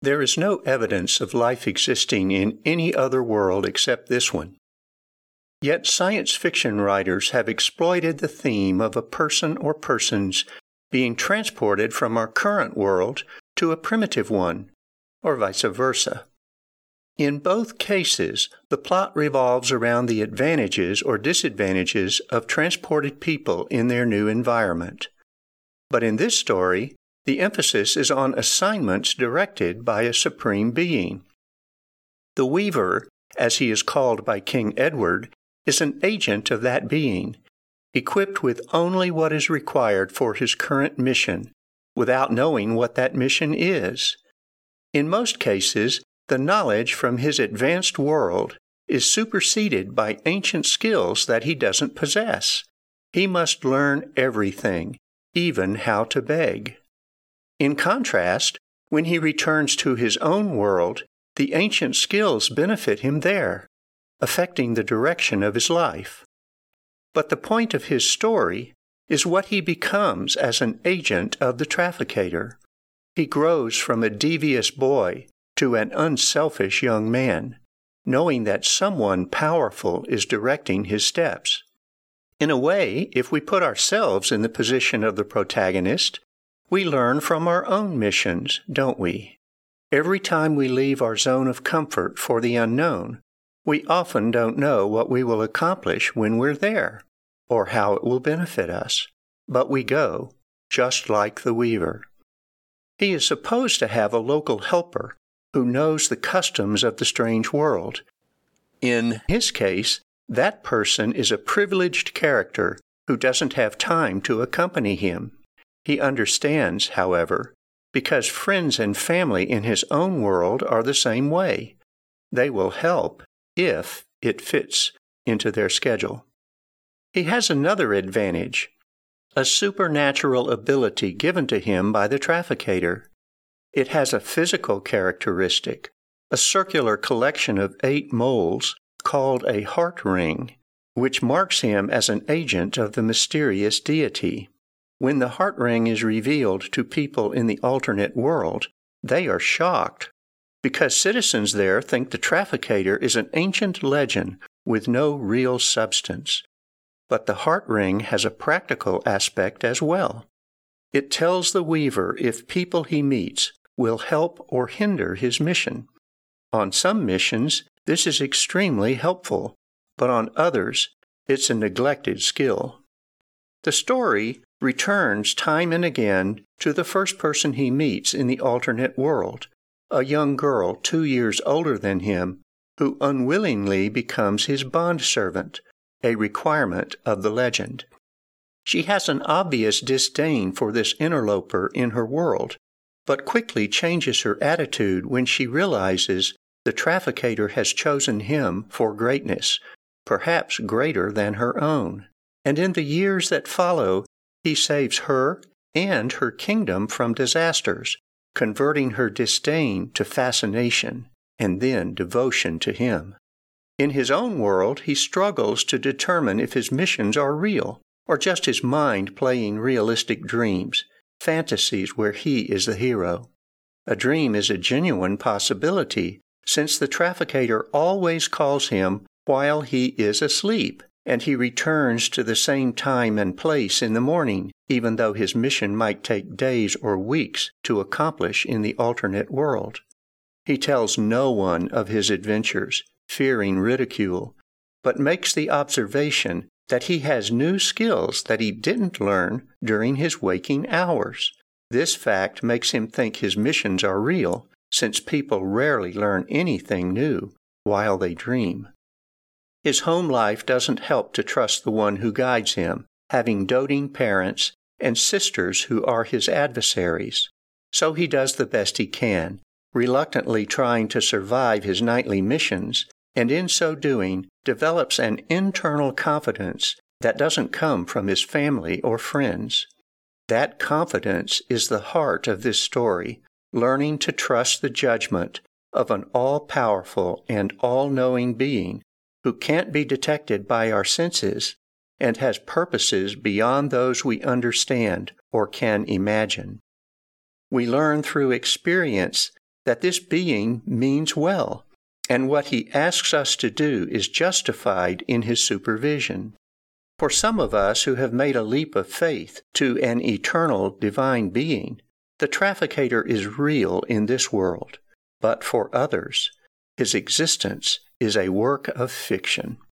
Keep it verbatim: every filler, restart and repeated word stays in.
There is no evidence of life existing in any other world except this one. Yet science fiction writers have exploited the theme of a person or persons being transported from our current world to a primitive one, or vice versa. In both cases, the plot revolves around the advantages or disadvantages of transported people in their new environment. But in this story, the emphasis is on assignments directed by a supreme being. The Weaver, as he is called by King Edward, is an agent of that being, equipped with only what is required for his current mission, without knowing what that mission is. In most cases, the knowledge from his advanced world is superseded by ancient skills that he doesn't possess. He must learn everything, even how to beg. In contrast, when he returns to his own world, the ancient skills benefit him there, affecting the direction of his life. But the point of his story is what he becomes as an agent of the trafficator. He grows from a devious boy to an unselfish young man, knowing that someone powerful is directing his steps. In a way, if we put ourselves in the position of the protagonist, we learn from our own missions, don't we? Every time we leave our zone of comfort for the unknown, we often don't know what we will accomplish when we're there, or how it will benefit us. But we go, just like the Weaver. He is supposed to have a local helper who knows the customs of the strange world. In his case, that person is a privileged character who doesn't have time to accompany him. He understands, however, because friends and family in his own world are the same way. They will help if it fits into their schedule. He has another advantage, a supernatural ability given to him by the trafficator. It has a physical characteristic, a circular collection of eight moles called a heart ring, which marks him as an agent of the mysterious deity. When the heart ring is revealed to people in the alternate world, they are shocked, because citizens there think the trafficator is an ancient legend with no real substance. But the heart ring has a practical aspect as well. It tells the Weaver if people he meets will help or hinder his mission. On some missions, this is extremely helpful, but on others, it's a neglected skill. The story returns time and again to the first person he meets in the alternate world, a young girl two years older than him, who unwillingly becomes his bondservant, a requirement of the legend. She has an obvious disdain for this interloper in her world, but quickly changes her attitude when she realizes the trafficator has chosen him for greatness, perhaps greater than her own. And in the years that follow, he saves her and her kingdom from disasters, converting her disdain to fascination and then devotion to him. In his own world, he struggles to determine if his missions are real, or just his mind playing realistic dreams, fantasies where he is the hero. A dream is a genuine possibility, since the trafficator always calls him while he is asleep, and he returns to the same time and place in the morning, even though his mission might take days or weeks to accomplish in the alternate world. He tells no one of his adventures, fearing ridicule, but makes the observation that he has new skills that he didn't learn during his waking hours. This fact makes him think his missions are real, since people rarely learn anything new while they dream. His home life doesn't help to trust the one who guides him, having doting parents and sisters who are his adversaries. So he does the best he can, reluctantly trying to survive his nightly missions, and in so doing develops an internal confidence that doesn't come from his family or friends. That confidence is the heart of this story, learning to trust the judgment of an all-powerful and all-knowing being who can't be detected by our senses and has purposes beyond those we understand or can imagine. We learn through experience that this being means well, and what he asks us to do is justified in his supervision. For some of us who have made a leap of faith to an eternal divine being, the trafficator is real in this world, but for others, his existence is a work of fiction.